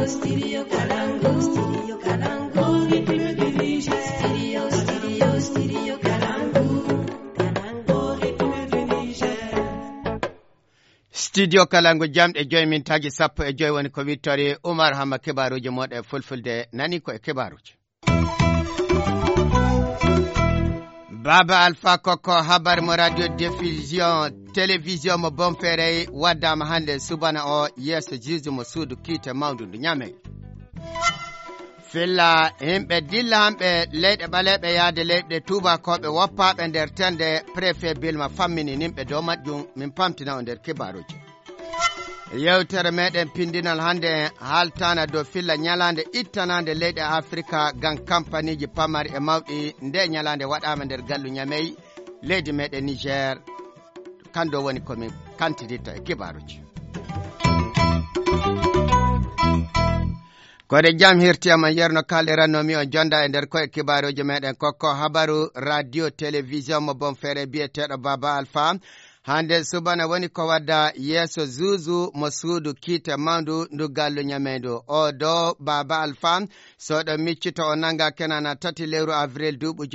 Studio Kalangu jamɗe joyi min tagi 15 woni ko wittori Oumar Hamma kebaruji moɗe fulfulde nani ko e kebaruji. Baba Alpha Koko habar mo radio diffusion télévision mo bonfere waddama hande subana o yeso juge mo suudu kiite mawdu ndu nyame. Filla himɓe dilla hamɓe leyɗe ɓaleɓe yaade leyɗe tubakoɓe woppaɓe nder tende préfet Bilma fammini nimɓe dow majjum min pamtina o nder kibaruji. Yewtere meɗen pindinal hande haltana dow filla nyalande ittanande leyɗe Afrika gan kampaniji pamari e mawɗi nde nyalande waɗama nder gallu Nyamey leydi meɗen Niger kando woni komin kantiditta e kibaruji. Kode jam hirtiyama yerno kalɗirannomi on jonda e nder koye kibaruji meɗen kokko habaru radio télévision mo bonfere biyeteɗo Baba Alpha hande subana woni ko wadda yeso zuzu mo suudu kiite mandu ndu gallu Nyameyndu o do Baba Alpha soɗo miccito o nanga kenana 3 lewru avril duuɓi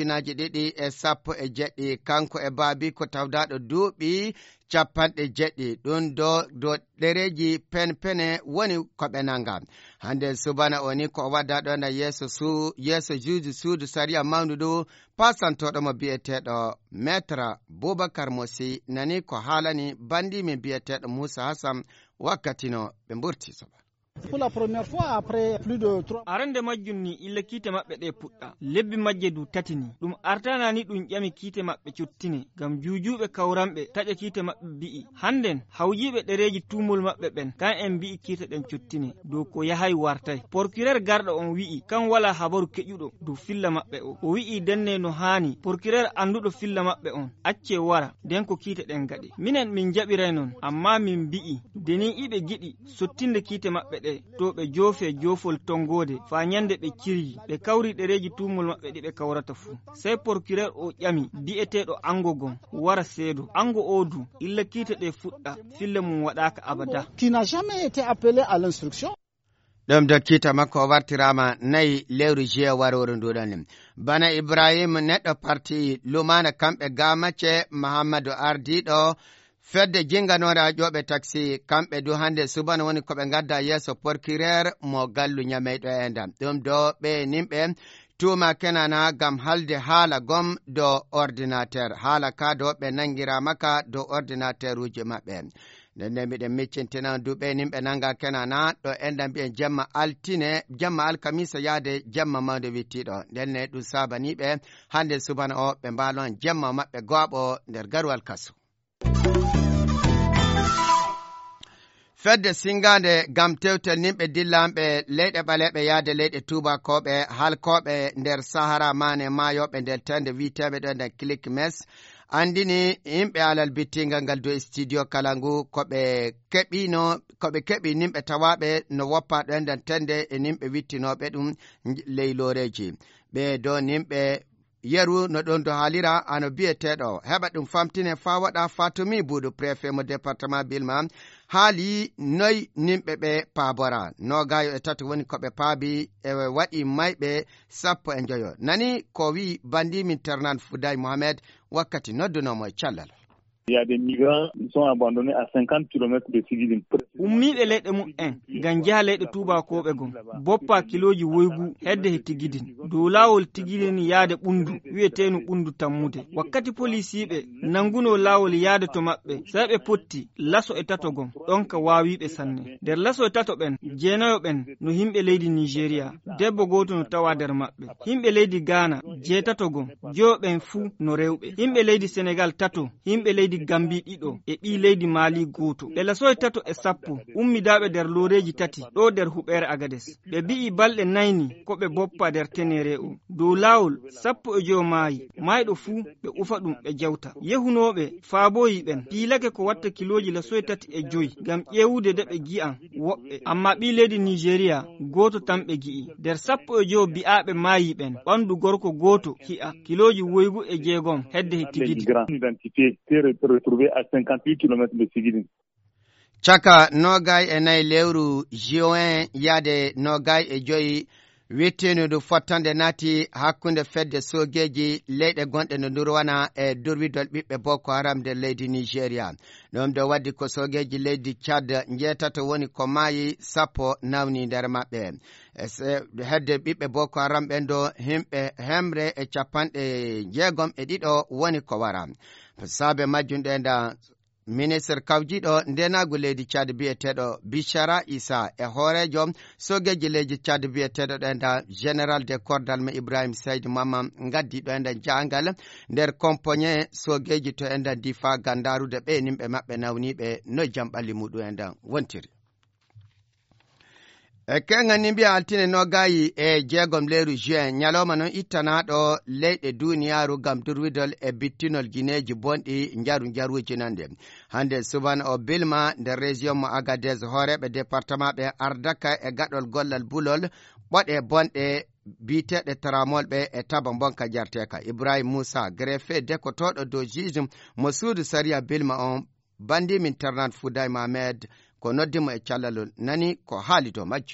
2017 kanko e baabi ko tawdaɗo duuɓi 50 ɗum do ɗereji penpene woni koɓe nanga hande subana o ni ko wadda ɗo na yeso juuji suudu sariya mawdu ndu pasantoɗo mo biyeteɗo maître Boubacar Mosi nani ko haalani bandi min biyeteɗo Moussa Hassan wakkatino ɓe mburti soba. Pour la première fois après plus de 3 arande majjum ni illa kiite mabɓe ɗe puɗɗa lebbi majje du tatini ɗum artana ni ɗum ƴami kiite mabɓe cuttine gam juujuɓe kawranɓe taƴa kiite mabɓe bi'i handen hawjiɓe ɗereji tumol mabɓe ɓen kan en bi'i kiite ɗen cuttine dow ko yahay wartay procureur garɗo on wi'i kan wala habaru keƴuɗo dow filla mabɓe o wi'i denne no hani procureur anduɗo filla mabɓe on acce wara den ko kiite ɗen gaɗe minen min jaɓiray non amma min bi'i deni iɓe giɗi sottinde kiite mabɓe ɗe to ɓe joofe joofol tongode fa nyande ɓe kirji ɓe kawri ɗereji tumol maɓɓe ɗi ɓe kawrata fuu sey procureur o ƴami bi'eteɗo ango gon wara seedo ango odu illa kiite ɗe fuɗɗa fille mum waɗaka abada. Tu n'as jamais été appelé à l'instruction? ɗum do kiita makko o wartirama 4 lewru juillet waroru nduɗon bana Ibrahim neɗɗo parti lumana kamɓe gamacce Mahamadou ardiɗo fedde jinganore ajoɓe taxi kamɓe du hande subana woni koɓe gadda yeso procureur mo gallu Nyameyɗo endam ɗum do ɓe nimɓe tuma kenana gam halde haala gom do ordinateur haala ka do ɓe nangira maka do ordinateur uji maɓɓe nde miɗen miccintina duɓe nimɓe nanga kenana ɗo endam mbiyen jamma altine jamma alkamisa yaade jamma mawde wittiɗo ndenne ɗum sabaniɓe hande subana o ɓe mbalon jamma maɓɓe goɓo nder garwal kasu. Fedde singade gam tewtel nimɓe dillamɓe leyɗe ɓaleɓe yaade leyɗe tubakoɓe halkoɓe nder Sahara mane mayoɓe nder tende witeɓe ɗo nder Click Mes andini yimɓe alal bittingal ngal do studio Kalangu koɓe keɓi nimɓe tawaɓe no woppa ɗo nder tende e nimɓe wittinoɓe ɗum leyloreji ɓe do nimɓe yeru no ɗon do haalira ano biyeteɗo heɓa ɗum famtine fa waɗa Fatumi Boudou préfet mo département Bilma haali noy nimɓe ɓe paabora nogayo e tati woni koɓe paabi e waɗi mayɓe 15 nani ko wi bandi min Ternan Fouday Mohamed wakkati noddunomo e cellal. Il y a des migrants qui sont abandonnés à 50 km de Tigidin. Ummiɓe leyɗe mum'en ngam jaha leyɗe tubakoɓe gon boppa kiloji woygu hedde he Tigidin dow lawol Tigidin yaade ɓundu wiyeteno ɓundu tammude wakkati policiɓe nanguno lawol yaade to maɓɓe sai ɓe potti laso e tato gon ɗon ka wawiɓe sanne nder laso e tato ɓen jeenayo ɓen no himɓe leydi Nigeria debbo goto no tawa nder maɓɓe himɓe leydi Ghana jeetato gon joɓen fuu no rewɓe himɓe leydi Sénégal tato himɓe leydi Gambi ɗiɗo e ɓi leydi Mali goto ɓe lasoye tato e sappo ummidaɓe nder loreji tati ɗo nder huɓere Agades ɓe bi'i balɗe nayni ko ɓe boppa nder tenere o dow lawol 15 maayi mayɗo fuu ɓe ufa ɗum ɓe jawta yehunoɓe faaboyi ɓen piilake ko watta kiloji lasoye tati e 5 gam ƴewude de ɓe gi'an woɓɓe amma ɓi leydi Nigeria goto tan ɓe gi'i nder 15 bi'aɓe maayi ɓen ɓandu gorko goto hi'a kiloji woygu e 6 hedde he Tigidi retrouvé à 58 km de Tigidin. Chaka nogay e nay lewru juin yade nogay e joyi wittenudu fottande nati hakkunde fedde sogeji leyɗe gonɗe no durwana e durwidol ɓiɓɓe Boko Haram nder leydi Nigeria. ɗum ɗo waddi ko sogeji leydi Chad jeetato woni ko maayi 10 nawni nder maɓɓe. Hedde ɓiɓɓe Boko Haram ɓen ɗo himɓe hemre e 62 woni ko wara. Saabe majjum ɗe nda ministre kawjiɗo ndenagu leydi Chad biyeteɗo Bishara Isa e hoorejo sogeji leydi Chad biyeteɗo ɗenda général de cordalme Ibrahim Said Mamam gaddiɗo enda jangal nder compagnie sogeji to enda difa gandarude ɓe nimɓe maɓɓe nawniɓe no jamɓalli muɗum enda wontiri. E kengani mbiya altine nogayi e jeegom leyru juin nyaloma non ittanaɗo leyɗe duniyaru gam durwidol e bittinol guineji bonɗi jaruji nande. Hande subana o bilma nder région mo Agadez hooreɓe département ɓe ardaka e gaɗol gollal bulol ɓoɗe bonɗe biteɗe taramolɓe e taba bonka jarteka. Ibrahim Moussa greffe dekotoɗo dow juge mo suudu saria bilma on bandimin Ternate Fouday Mohamed ko noddimo e callalol nani ko haali dow majju.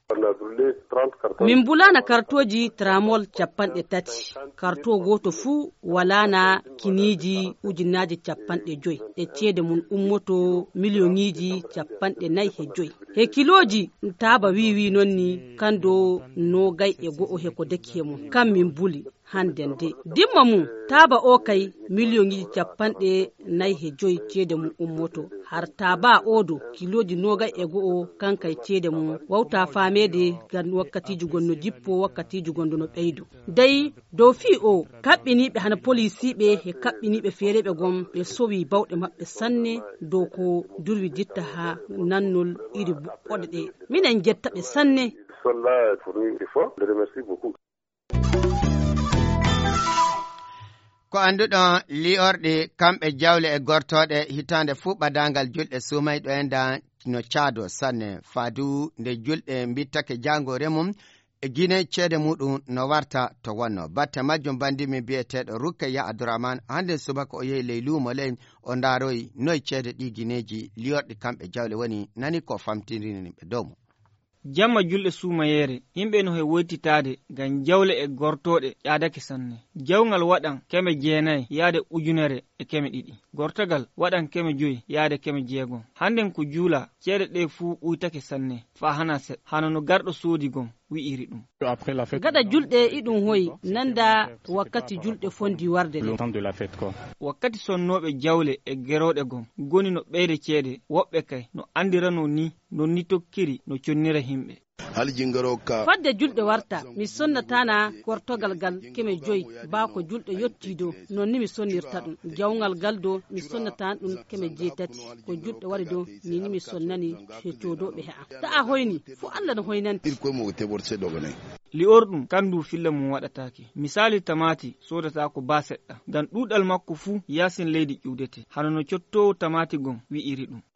Min bulana kartoji tramol 30 karto goto fu walana kiniji ujinaji 50 e cede mun ummoto miliyoniji 45 he kiloji taba wiwi nonni kando no gay e go o he ko dekke mun kam min buli handende dimma mu taba o kay miliyonji 45 cede mun ummoto har taba odo kiloji no gay e go o kan kay cede mun wauta famede gan wakkati jugonno jippo wakkati jugondo no beydu dai do fi o kabbini be hana police be he kabbini be ferebe gom be sowi bawde mabbe sanne do ko durwi ditta ha nannol iri bodde minen jetta be sanne. Ko anduɗon li'orɗe kamɓe jawle e gortoɗe hitande fuu ɓadangal julɗe sumayɗo enda no caado sanne fadu nde julɗe bittake jangore mum e guine ceede muɗum no warta to wonno. Batte majjum bandimi biyeteɗo Rukkaya Abdourahmane hande subaka o yehi ley luumo ley o ndaroyi noy ceede ɗi guineji li'orɗe kamɓe jawle woni nani ko famtirini ɓe dow mum. Jamma julɗe sumayere yimɓe no he woytitade ngam jawle e gortoɗe yaadake sanne. Jawgal waɗan 900 yaade ujunere e 200, gortogal waɗan 5 yaade 600. Handen ko juula ceede ɗe fuu ɓuytake sanne fa hana set hana no garɗo soodi gom wi'iri ɗum. Gada julɗe iɗum hoyi nanda wakkati julɗe fondi warde le wakkati sonnoɓe jawle e geroɗe gom goni no ɓeyde ceede woɓɓe kay no andirano ni no ni tokkiri no connira himɓe. Fadde julɗe warta mi sonnatana gortogal gal 5 ba ko julɗe yottido non ni mi sonnirta ɗum jawgal gal do mi sonnatan ɗum 6 ko julɗe wari do ni mi sonnani feccodoɓe he'a ta a hoyni fu Allah no hoynanti li'orɗum kandu filla mum waɗatake. Misali tamati sodata ko ba seɗɗa dan ɗuɗal makko fu yasin leydi ƴuwdete hano no cottowo tamati gom wi'iri ɗum.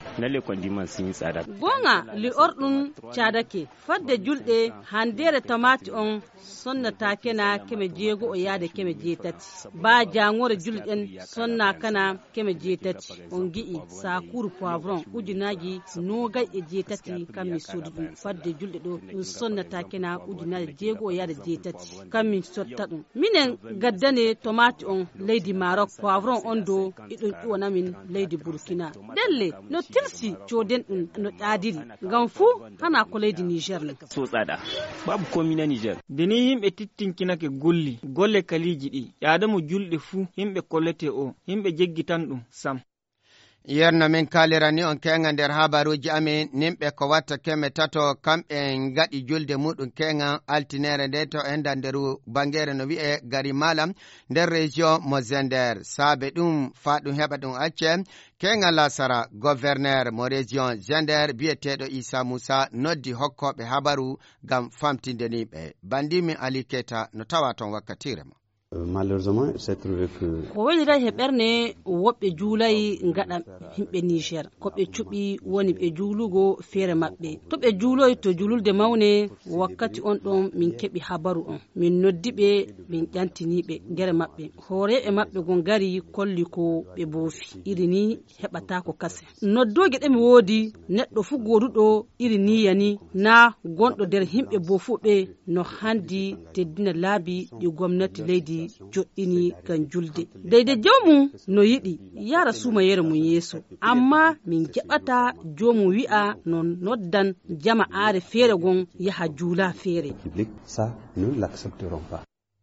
Gonga li'orɗum cadake fadde julɗe handere tamati on sonnata kena 6 o yaade 6 ba jangore julɗen sonna kana 6 on gi'i sakuru poivron ujunaji nogay e 7 kammi sodu ɗum fadde julɗe ɗo ɗum sonnata kena ujunaji 6 o yaade 7 kammi sotta ɗum minen gaddane tomati on leydi Maroc poivron on do iɗum ƴuwanamin leydi Burkina delle no tirsi coden ɗum no ɗadiri ngam fu hana ko leydi Niger ne so tsada babu komi na Niger. Deni himɓe tittinkinake golle kaliji ɗi yaadamo julɗe fu himɓe kollete o himɓe jeggitan ɗum sam. Yerno min kalirani on kenga nder habaruji amin nimɓe ko watta 300 kamɓe gaɗi julde muɗum kenga altinere nde to enda nder bangere no wi'e gari malam nder région mo Zender saabe ɗum fa ɗum heɓa ɗum acce kenga lasara gouverneur mo région Zender biyeteɗo Issa Moussa noddi hokkoɓe habaru gam famtinde niɓe bandimi Ali Keta no tawa ton wakkatire mo. Malheureusement, il s'est trouvé que ko wonira heɓerne woɓɓe juulay ngaɗa himɓe Niger ko ɓe cuɓi woni ɓe juulugo feere maɓɓe to ɓe juuloy to jululde mawne wakkati on ɗon min keɓi habaru on min noddiɓe min ƴantiniɓe gere maɓɓe hooreɓe maɓɓe gon gari kolli ko ɓe boofi iri ni heɓata ko kase noddoge ɗe mi woodi neɗɗo fu goduɗo iri niyani na gonɗo nder himɓe boofuɓe no handi teddina laabi ɗi gwamnati leydi joɗɗini kan julde deyde jomum no yiɗi yara suma yere mum yeeso amma min jaɓata jomum wi'a no noddan jama aare feere gon yaha juula feere ça nous l'accepterons pas.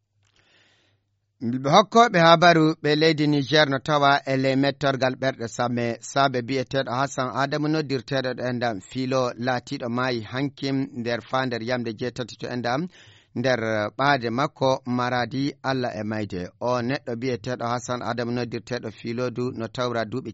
hokkoɓe habaru ɓe leydi Niger no tawa e ley mettorgal ɓerɗe samme saabe biyeteɗo Hassan Adamu noddirteɗo ɗo endam fiilo laatiɗo maayi hankim nder fa nder yamde jeetati to endam nder ɓaade makko maradi Allah e mayde o neɗɗo biyeteɗo Hassan Adamu noddirteɗo filodu no tawra duuɓi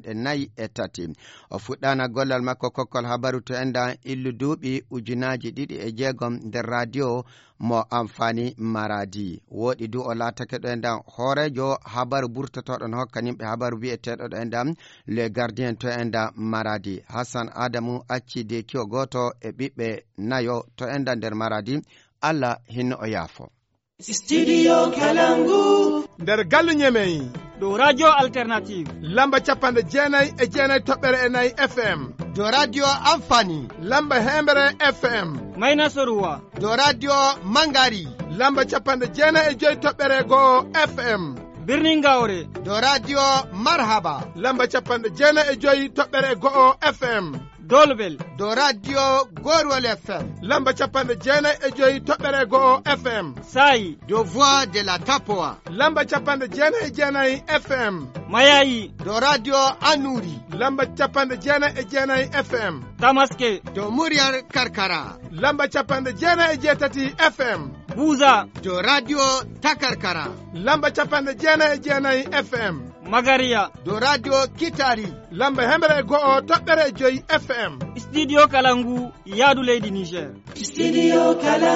43 o fuɗɗana gollal makko kokkol habaru to enda illu duuɓi ujunaji 2.6 nder radio mo amfani maradi woɗi du o laatake ɗo endan hoorejo habaru burtotoɗon hokkanimɓe habaru biyeteɗo ɗo endan le gardien to enda maradi Hassan Adamu acci dekio goto e ɓiɓɓe nayo to enda nder maradi Allah hinno o yaafo. Studio Kalangu nder gallu ñemeyi do radio alternative lamba 99.9 toɓɓere e nayi FM do radio amfani lamba hembere FM mayna soruwa do radio mangari lamba 99.5 toɓɓere goo FM birnin Gawre do radio marhaba lamba 99.5 toɓɓere goo FM Dolbel do radio Gorwal FM lamba 99.5 toɓɓere goo FM Sayi do voix de la Tapoa lamba 99.9 FM Mayayi do radio Anuri lamba 99.9 FM Tamaske do muryar Karkara lamba 99.3 FM Buza do radio Takarkara lamba 99.9 FM Magaria do radio Kitari lamba hembere goo toɓɓere joyi FM Studio Kalangu yaadu leydi Niger. Studio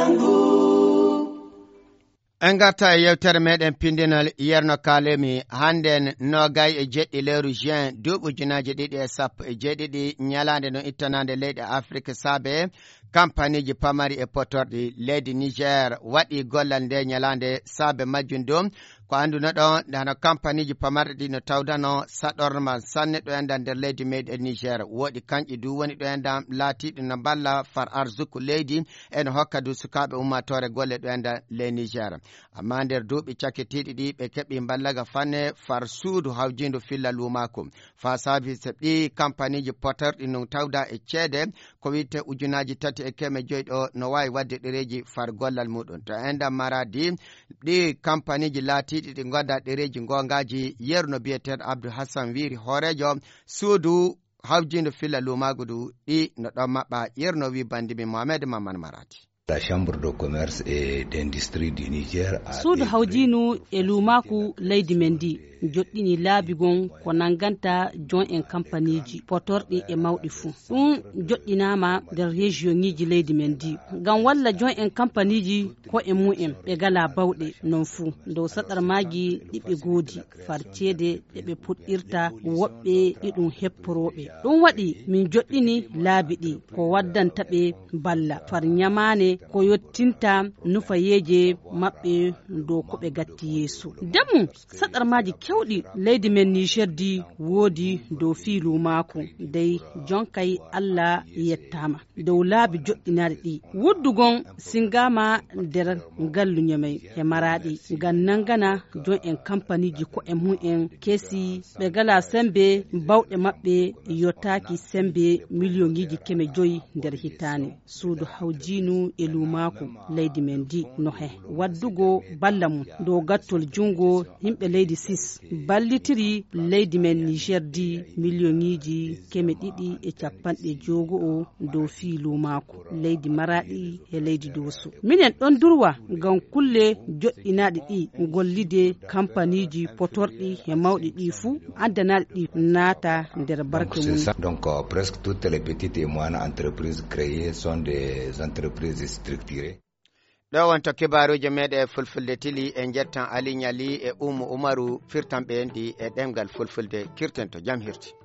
Kalangu en garta e yewtere meɗen pindinal yerno kalemi hannden nogay e jeɗɗi lewru juin duuɓi ujunaje 2017 ñalande no ittanande leyɗe Afrique saabe kampaniji pamari e potorɗi leydi Niger waɗi gollal nde ñalande saabe majjum ɗum ko anduno ɗon hano kampaniji pamarɗi ɗi no tawdano saɗorma sanne ɗo endan nder leydi meɗen Niger woɗi kanƴi du woni ɗo endan laatiɗi no balla far arzuku leydi eno hokka du sukaɓe ummatore golle ɗo endan ley Niger amma nder duuɓi cakkitiɗi ɗi ɓe keɓi ballaga fanne far suudu hawjindu filla lumako fa sabi ɗi kampaniji potorɗi no tawda e ceede ko wiite ujunaji 3.5 ɗo no wawi wadde ɗereji far gollal muɗum to endan maradi ɗi kampaniji laatiɗi ɗi gonda ɗereji gongaji yerno biyeteɗo Abdou Hassan wiri hoorejo suudu hawjindu filla lumagu du ɗi no ɗon maɓɓa yerno wi bandimi Mohamed Maman Marati. La Chambre de commerce et d'industrie du Niger suudu hawjinu e lumaku leydi men ndi joɗɗini laabigon ko nanganta jon en kampaniji potorɗi e mawɗi fuu ɗum joɗɗinama nder région ŋiji leydi men ndi ngam walla jon en kampaniji ko e mu'en ɓe gala bawɗe non fuu dow saɗarmaji ɗiɓe goodi far ceede ɗeɓe puɗɗirta woɓɓe ɗiɗum hepporoɓe ɗum waɗi min joɗɗini laabi ɗi ko waddanta ɓe balla far ñamane ko yottinta nufayeje maɓɓe dow ko ɓe gatti yeeso demu saɗarmaji kewɗi leydi men Niger di woodi dow fiilu maako dey jonkay Allah yettama dow laabi joɗɗinaɗe ɗi wuddugon singama nder gallu ñamay e maraɗi ngam nangana jon en kampaniji ko e mu'en kesi ɓe gala sembe bawɗe maɓɓe yottaki sembe millionji 500 nder hitane suudu hawjinu e lumako leydi men di nohe waddugo balla mum dow gattol jungo himɓe leydi 6 ballitiri leydi men Niger di millionji 250 dow fiilu mako leydi Maradi e leydi Doso minen ɗon durwa ngam kulle joɗɗinaɗi ɗi gollide kampaniji potorɗi e mawɗi ɗi fuu addanaɗi ɗi naata nder barke mum. Donc presque toutes les petites et moyennes entreprises créées sont des entreprises structurées. ɗo wonto kibaruji meɗe fulfulde tili e jettan Ali Ñali e Umu Umaru firtanɓe ndi e ɗemgal fulfulde kirten to jam hirti.